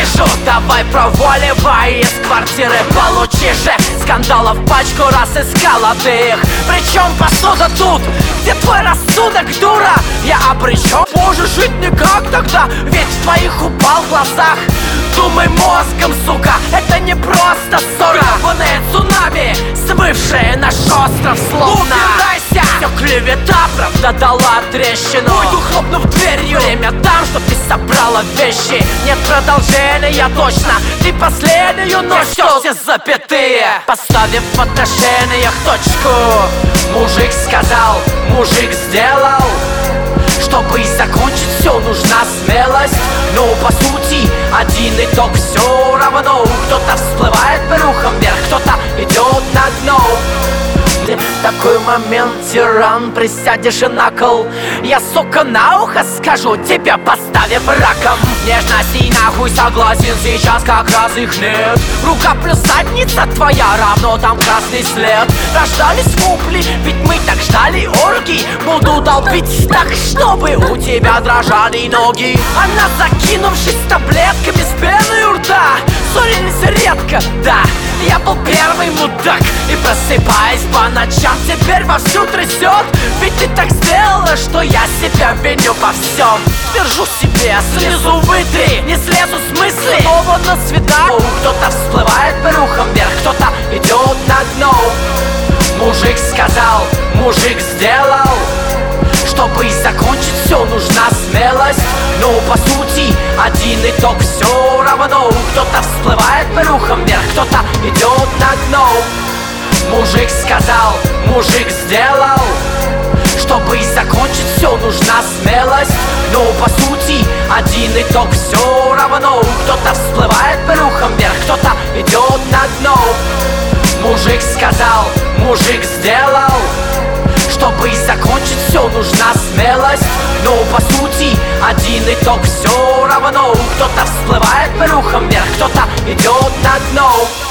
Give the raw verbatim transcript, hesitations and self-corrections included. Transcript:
вижу. Давай проваливай из квартиры, получи же. Скандалов пачку раз искала ты их. Причем посуда тут, где твой рассудок, дура? Я обречен, можешь жить никак тогда, ведь в твоих упал в глазах. Думай мозгом, сука, это не просто ссора. Гребаное цунами, смывшее наш остров словно. Убирайся! Все клевета, правда дала трещину. Уйду, хлопнув дверью. Время там, чтоб ты собрала вещи. Нет продолжения точно. Ты последнюю ночь, все, все запятые, поставив в отношениях точку. Мужик сказал, мужик сделал. Чтобы закончить все, нужна смелость. Но по сути один итог все равно. Кто-то всплывает брюхом вверх, кто-то идет на дно. В такой момент, тиран, присядешь и на кол. Я, сука, на ухо скажу тебе, поставив раком. Нежность и нахуй согласен, сейчас как раз их нет. Рука плюс задница твоя, равно там красный след. Рождались вопли, ведь мы так ждали оргий. Буду долбить так, чтобы у тебя дрожали ноги. Она, закинувшись таблетками с пеной у рта, ссорились редко, да. Я был первый мудак. И просыпаясь по ночам, теперь вовсю трясет. Ведь ты так сделала, что я себя виню во всем. Держу себе, слезу вытри, не слезу с мысли. Снова на свидание. Кто-то всплывает брюхом вверх, кто-то идет на дно. Мужик сказал, мужик сделал. Чтобы закончить все, нужна смелость. Но по сути один итог все равно. Кто-то всплывает брюхом вверх, кто-то идет на дно. Мужик сказал, мужик сделал. Чтобы закончить все, нужна смелость. Но по сути один итог все равно. Кто-то всплывает брюхом вверх, кто-то идет на дно. Мужик сказал, мужик сделал. Чтобы закончить все, нужна смелость. Но по сути один итог все равно. Кто-то всплывает брюхом вверх, кто-то идет на дно.